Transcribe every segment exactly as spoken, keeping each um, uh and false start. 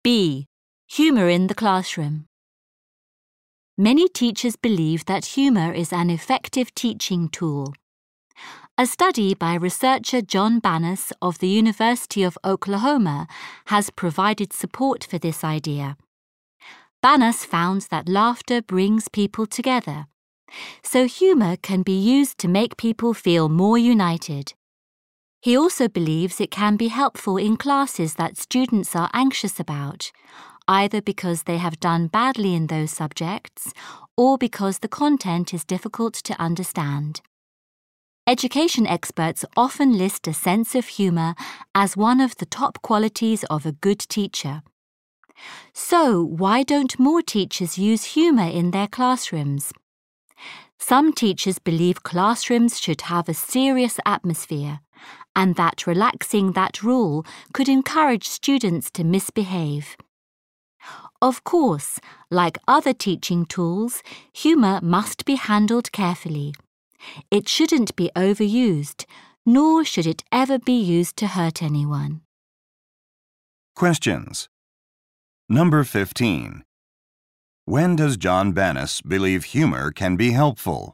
B. Humour in the classroom. Many teachers believe that humour is an effective teaching tool. A study by researcher John Banas of the University of Oklahoma has provided support for this idea. Banas found that laughter brings people together, so humour can be used to make people feel more united. He also believes it can be helpful in classes that students are anxious about, either because they have done badly in those subjects or because the content is difficult to understand. Education experts often list a sense of humour as one of the top qualities of a good teacher. So, why don't more teachers use humour in their classrooms? Some teachers believe classrooms should have a serious atmosphere, and that relaxing that rule could encourage students to misbehave. Of course, like other teaching tools, humour must be handled carefully. It shouldn't be overused, nor should it ever be used to hurt anyone. Questions. Number fifteen. When does John Banas believe humor can be helpful?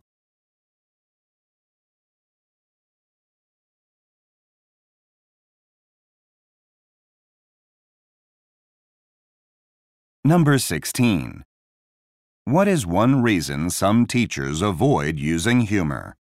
Number sixteen. What is one reason some teachers avoid using humor?